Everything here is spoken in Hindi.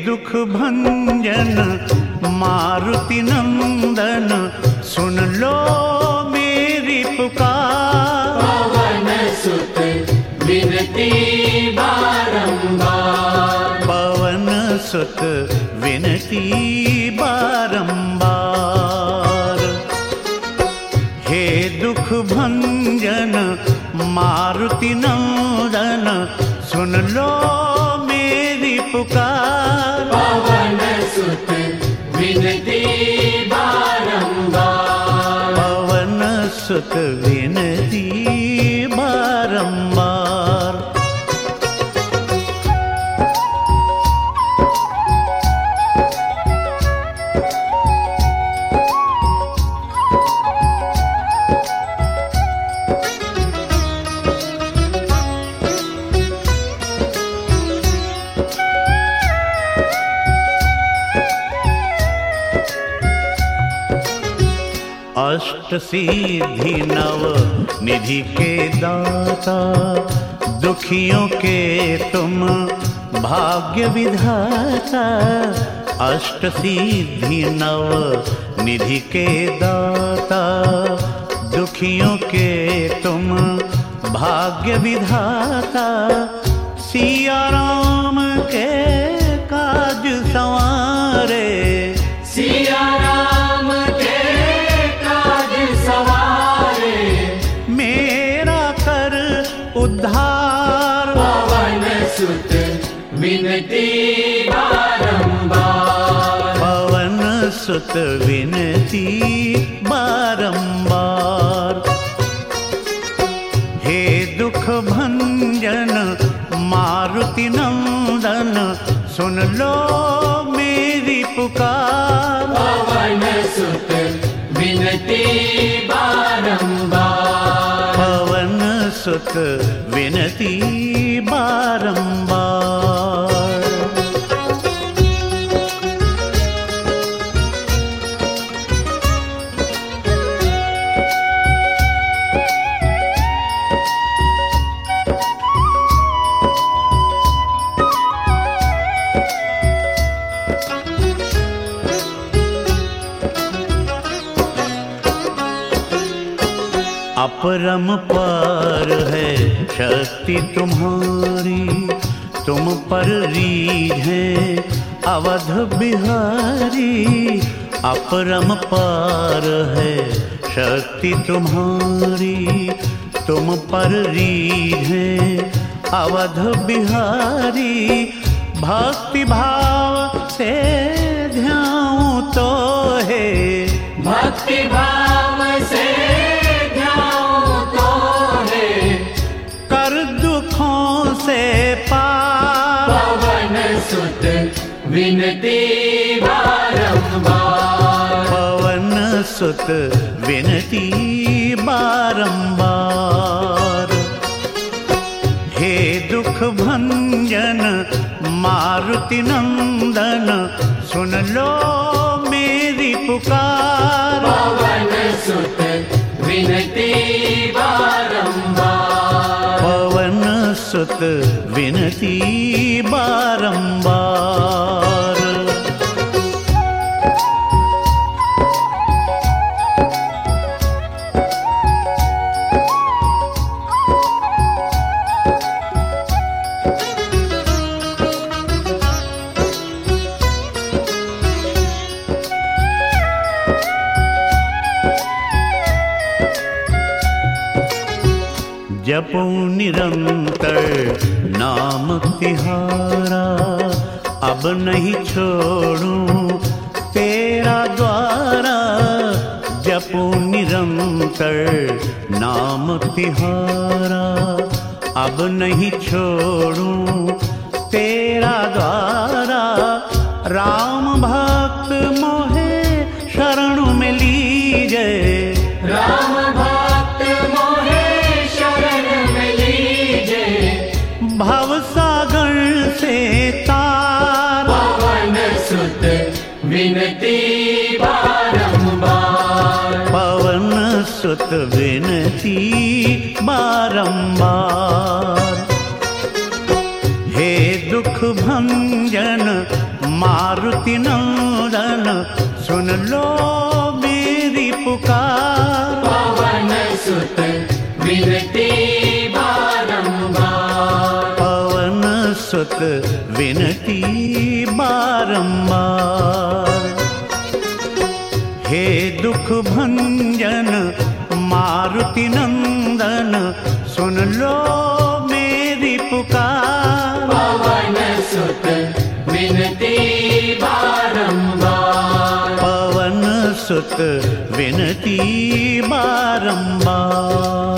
दुख भंजन मारुति नंदन, सुन लो मेरी पुकार। पवन सुत विनती बारंबार, पवन सुत विनती बारंबार। हे दुख भंजन मारुति नंदन, सुन लो मेरी पुकार। पवन सुत विनती बारंबार, पवन सुत विनती बारंबार। अष्ट सिद्धि नव निधि के दाता, दुखियों के तुम भाग्य विधाता। अष्ट सिद्धि नव निधि के दाता, दुखियों के तुम भाग्य विधाता। सिया राम के काज संवारे, सिया राम के काज सवारे। मेरा कर उद्धार। पवन सुत विनती बारंबार, पवन सुत विनती बारंबार। हे दुख भंजन मारुति नंदन, सुन लो मेरी पुकार। पवन सुत विनती बारंबार, पवन सुत विनती बारंबार। अपरंपार है शक्ति तुम्हारी, तुम पर रीझ है अवध बिहारी। अपरंपार है शक्ति तुम्हारी, तुम पर रीझ है अवध बिहारी। भक्ति भाव से ध्याऊं तो है, भक्ति भाव से से पार। पवन सुत विनती बारंबार, पवन सुत विनती बारंबार। हे दुख भंजन मारुति नंदन, सुन लो मेरी पुकार। पवन सुत विनती बारंबार, पवन सुत विनती बारंबार। जपो निरंतर नाम तिहारा, अब नहीं छोड़ूं तेरा द्वारा। जपो निरंतर नाम तिहारा, अब नहीं छोड़ूं तेरा द्वारा। राम भक्त मोहे शरण में लीजे, राम भक्त मोहे शरण में लीजे। भव सागर से तार। पवन सुत विनती बारंबार, पवन सुत विनती बारंबार। हे दुख भंजन मारुति नंदन सुन लो मेरी पुकार। पवन सुत विनती बारंबार, पवन सुत विनती बारंबार। हे दुख भंजन मारुति नंदन सुन लो मेरी पुकार। पवन सुत विनती बारंबार, पवन सुत विनती बारंबार।